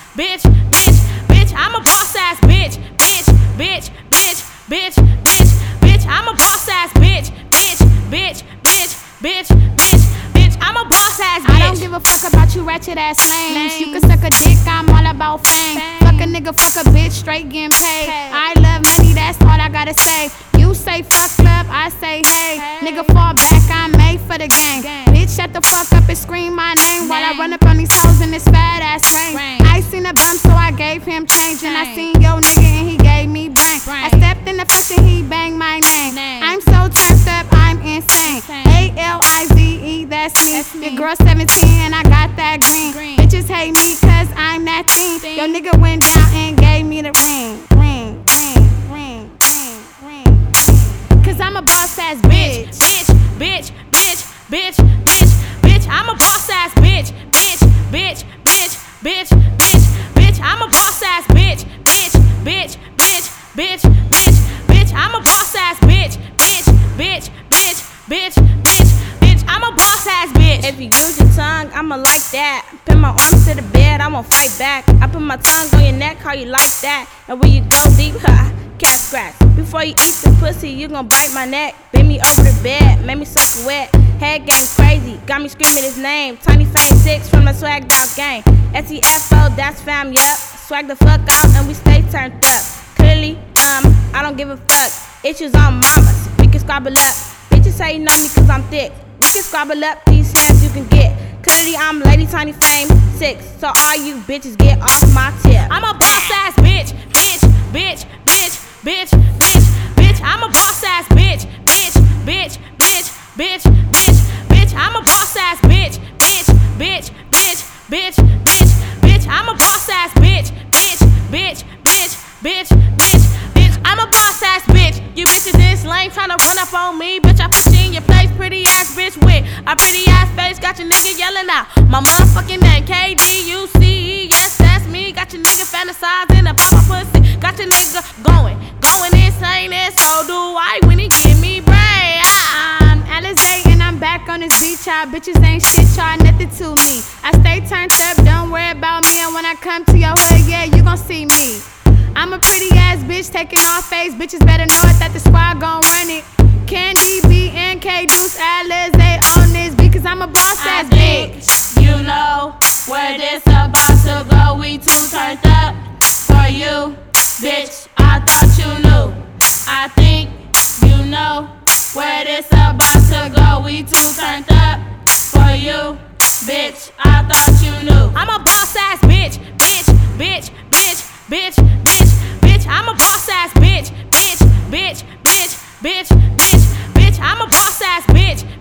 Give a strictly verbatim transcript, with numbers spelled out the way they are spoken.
bitch, bitch, bitch. I'm a boss ass bitch, bitch, bitch, bitch, bitch, bitch, bitch. I'm a boss ass bitch, bitch, bitch, bitch, bitch, bitch, bitch. I'm a boss ass bitch. I don't give a fuck about you ratchet ass lames. You can suck a dick, I'm all about fame. Fuck a nigga, fuck a bitch, straight getting paid. I love money, that's all I gotta say. You say fuck club, I say hey. Nigga fall back, I'm made for the game. Bitch shut the fuck up and scream my name while I run up on these hoes in this fat ass rain. I seen a bum so I gave him change, and I seen yo nigga and he gave me brain. I stepped in the flesh and he banged my name. I'm so turned up, I'm insane. A L I Z E, that's me. Your girl seventeen and I got that green. Bitches hate me cause I'm that teen. Yo nigga went down and gave me the ring. Ring, ring, ring, ring, ring. Cause I'm a boss ass bitch, bitch, bitch, bitch, bitch, bitch, bitch. I'm a boss ass bitch, bitch, bitch, bitch, bitch, bitch, bitch. I'm a boss ass bitch, bitch, bitch, bitch, bitch, bitch, bitch. I'm a boss ass bitch, bitch, bitch, bitch, bitch, bitch, bitch. I'm a boss ass bitch. If you use your tongue, I'ma like that. Pin my arms to the bed, I won't fight back. I put my tongue on your neck, how you like that? And when you go deep, ha, cat scratch. Before you eat the pussy, you gon' bite my neck. Bend me over the bed, make me soak wet. Head game crazy, got me screaming his name. Tiny Fame six from the Swagged Out gang. S E F O, that's fam, yup. Swag the fuck out and we stay turned up. Clearly, um, I don't give a fuck. Issues on mamas, we can squabble up. Bitches say you know me cause I'm thick. We can squabble up these hands you can get. Clearly I'm Lady Tiny Fame six, so all you bitches get off my tip. I'm a boss ass bitch, bitch, bitch, bitch, bitch, bitch, bitch. I'm a boss ass bitch, bitch, bitch, bitch, bitch, bitch, bitch. I'm a boss ass bitch, bitch, bitch, bitch, bitch, bitch, bitch. I'm a boss ass bitch, bitch, bitch, bitch, bitch, bitch, bitch. I'm a boss ass bitch. You bitches this lame tryna run up on me, bitch. I put you in your place, pretty ass bitch with a pretty ass face. Got your nigga yelling out my motherfucking name, K D U C E. Yes, that's me. Got your nigga fantasizing about my pussy. Got your nigga going, going insane, and so do I when he give me brain. I'm Alizé and I'm back on this beach, y'all bitches ain't shit, y'all nothing to me. I stay turned up, don't worry about me, and when I come to your hood, yeah, you gon' see me. I'm a pretty ass bitch taking off face, bitches better know it that the squad gon' run it. Candy B and K Deuce Alizé on this beat, cause I'm a boss I ass think bitch. you know where this about to go. We too turned up for you, bitch. I thought you knew. I think you know where this about to go. We too turned up for you, bitch. I thought you knew. I'm a boss ass bitch, bitch, bitch, bitch, bitch, bitch, bitch. I'm a boss ass bitch, bitch, bitch, bitch, bitch, bitch, bitch. I'm a boss ass bitch,